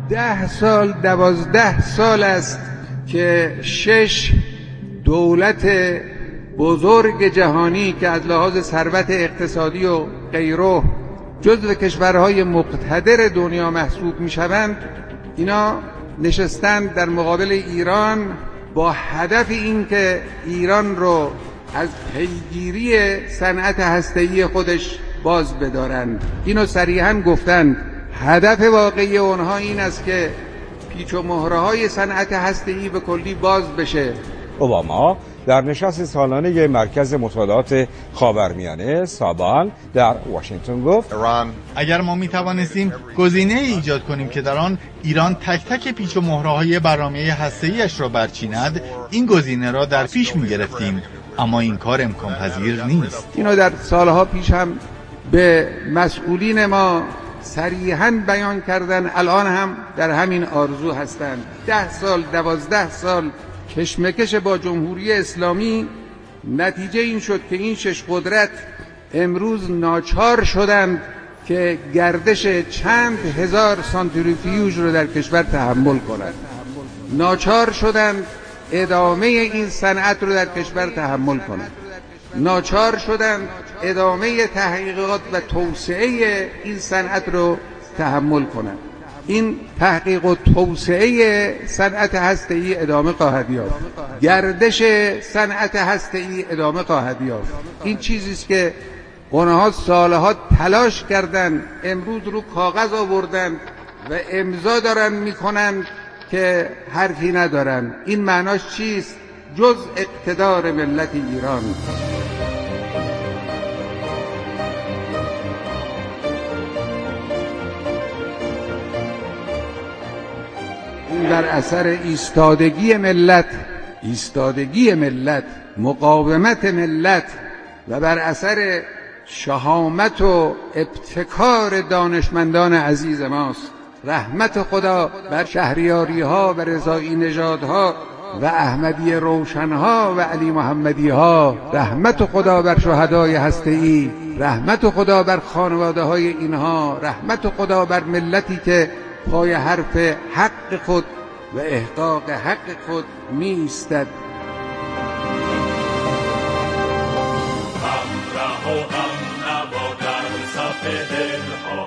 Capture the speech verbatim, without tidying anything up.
ده سال دوازده سال است که شش دولت بزرگ جهانی که از لحاظ ثروت اقتصادی و غیره جزو کشورهای مقتدر دنیا محسوب میشوند، اینا نشستند در مقابل ایران با هدف این که ایران رو از پیگیری صنعت هسته‌ای خودش باز بدارند. اینو صریحاً گفتند. هدف واقعی اونها این است که پیچ و مهره‌های صنعت هسته‌ای به کلی باز بشه. اوباما در نشست سالانه مرکز مطالعات خاورمیانه سابان در واشنگتن گفت اگر ما می توانستیم گزینه ایجاد کنیم که در آن ایران تک تک پیچ و مهره‌های برنامه هسته‌ایش را برچیند، این گزینه را در پیش می گرفتیم، اما این کار امکان پذیر نیست. اینو در سالها پیش هم به مسئولین ما صریحاً بیان کردن، الان هم در همین آرزو هستند. ده سال دوازده سال کشمکش با جمهوری اسلامی، نتیجه این شد که این شش قدرت امروز ناچار شدند که گردش چند هزار سانتریفیوژ رو در کشور تحمل کنند. ناچار شدند ادامه این صنعت رو در کشور تحمل کنند. ناچار شدند ادامه تحقیقات و توسعه این صنعت رو تحمل کنند. این تحقیق و توسعه صنعت هسته‌ای ادامه خواهد یافت. گردش صنعت هسته‌ای ادامه خواهد یافت. این چیزی است که اونها سالها تلاش کردند، امروز رو کاغذ آوردند و امضا دارن میکنند که حرفی ندارن. این معناش چیست؟ جز اقتدار ملت ایران. این بر اثر ایستادگی ملت، ایستادگی ملت، مقاومت ملت و بر اثر شهامت و ابتکار دانشمندان عزیز ماست. رحمت خدا بر شهریاری ها و رضایی نژادها و احمدی روشنها و علی محمدی ها. رحمت خدا بر شهدای هسته‌ای، رحمت خدا بر خانواده های اینها، رحمت خدا بر ملتی که پای حرف حق خود و احقاق حق خود می ایستد. هم ره و هم نوا در صف دلها